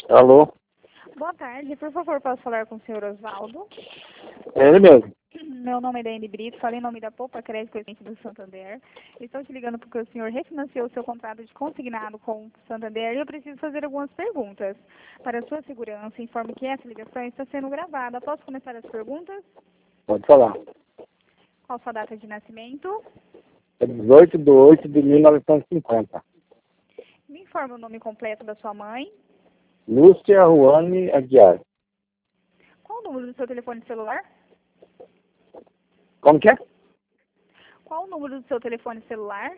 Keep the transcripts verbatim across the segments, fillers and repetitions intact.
Alô? Boa tarde, por favor, posso falar com o senhor Osvaldo? É ele mesmo. Meu nome é Daiane Brito, falei em nome da Poupa Crédito do Santander. Estou te ligando porque o senhor refinanciou o seu contrato de consignado com o Santander e eu preciso fazer algumas perguntas. Para a sua segurança, informe que essa ligação está sendo gravada. Posso começar as perguntas? Pode falar. Qual sua data de nascimento? É dezoito de oito de mil novecentos e cinquenta. Me informe o nome completo da sua mãe. Lúcia Ruane Aguiar. Qual o número do seu telefone celular? Como que é? Qual o número do seu telefone celular?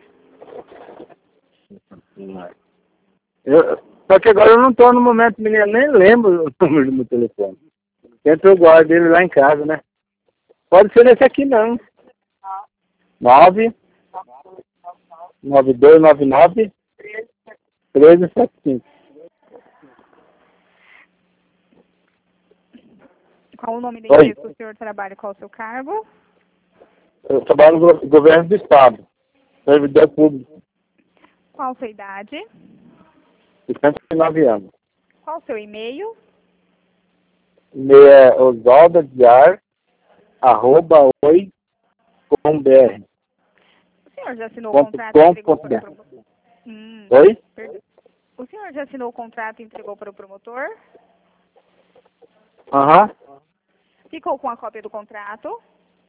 Eu, só que agora eu não estou no momento, menina, nem lembro o número do meu telefone. Sempre eu guardo ele lá em casa, né? Pode ser esse aqui não. nove nove dois nove nove treze setenta e cinco. Qual o nome da Oi. empresa que o senhor trabalha? Qual o seu cargo? Eu trabalho no go- governo do estado, servidor público, Qual a sua idade? cinquenta e nove anos. Qual o seu e-mail? E-mail é osvaldo aguiar, arroba oi ponto br. O senhor já assinou o Ponto contrato e com entregou ponto para o br. promotor? Hum, Oi? perdão. O senhor já assinou o contrato e entregou para o promotor? Aham. Ficou com a cópia do contrato?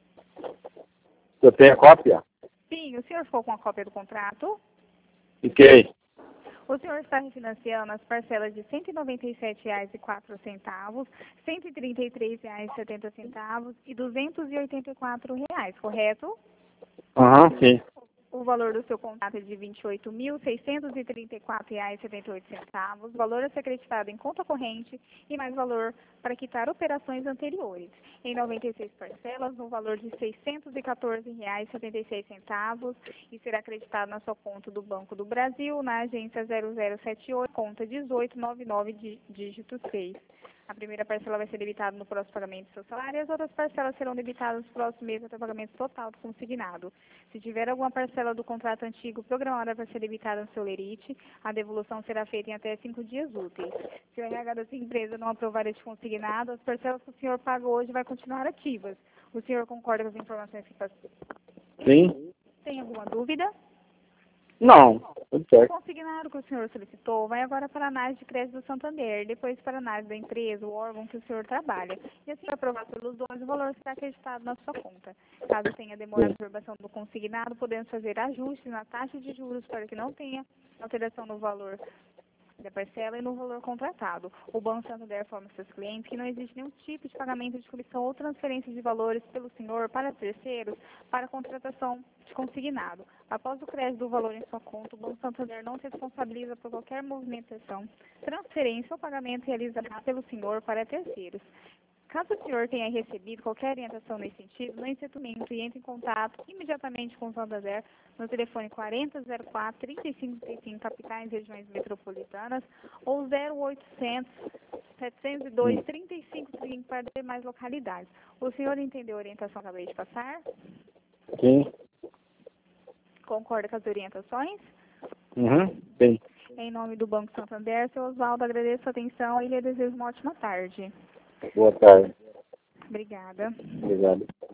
Eu tenho a cópia? Sim, o senhor ficou com a cópia do contrato? Fiquei. O senhor está refinanciando as parcelas de cento e noventa e sete reais e quatro centavos, cento e trinta e três reais e setenta centavos e duzentos e oitenta e quatro reais, correto? Aham, sim. O valor do seu contrato é de vinte e oito mil, seiscentos e trinta e quatro reais e setenta e oito centavos. Valor a ser acreditado em conta corrente e mais valor para quitar operações anteriores. Em noventa e seis parcelas, no valor de seiscentos e quatorze reais e setenta e seis centavos e será acreditado na sua conta do Banco do Brasil, na agência zero zero sete oito, conta dezoito nove nove, dí- dígito seis. A primeira parcela vai ser debitada no próximo pagamento do seu salário e as outras parcelas serão debitadas no próximo mês até o pagamento total do consignado. Se tiver alguma parcela do contrato antigo programada para ser debitada no seu lerite, a devolução será feita em até cinco dias úteis. Se o R H da sua empresa não aprovar este consignado, as parcelas que o senhor paga hoje vai continuar ativas. O senhor concorda com as informações que passou? Sim? Tem alguma dúvida? Não, tudo O certo. consignado que o senhor solicitou vai agora para a análise de crédito do Santander, depois para a análise da empresa, o órgão que o senhor trabalha. E assim que aprovado pelos donos, o valor será acreditado na sua conta. Caso tenha demora de aprovação do consignado, podemos fazer ajustes na taxa de juros para que não tenha alteração no valor da parcela e no valor contratado. O Banco Santander informa seus clientes que não existe nenhum tipo de pagamento de comissão ou transferência de valores pelo senhor para terceiros para contratação de consignado. Após o crédito do valor em sua conta, o Banco Santander não se responsabiliza por qualquer movimentação, transferência ou pagamento realizado pelo senhor para terceiros. Caso o senhor tenha recebido qualquer orientação nesse sentido, não hesite e entre em contato imediatamente com o Santander no telefone quarenta zero quatro, trinta e cinco trinta e cinco, capitais e regiões metropolitanas, ou zero oitocentos, setecentos e dois, trinta e cinco trinta e cinco para demais localidades. O senhor entendeu a orientação que acabei de passar? Sim. Concorda com as orientações? Uhum, sim. Em nome do Banco Santander, seu Osvaldo, agradeço a atenção e lhe desejo uma ótima tarde. Boa tarde. Obrigada. Obrigado.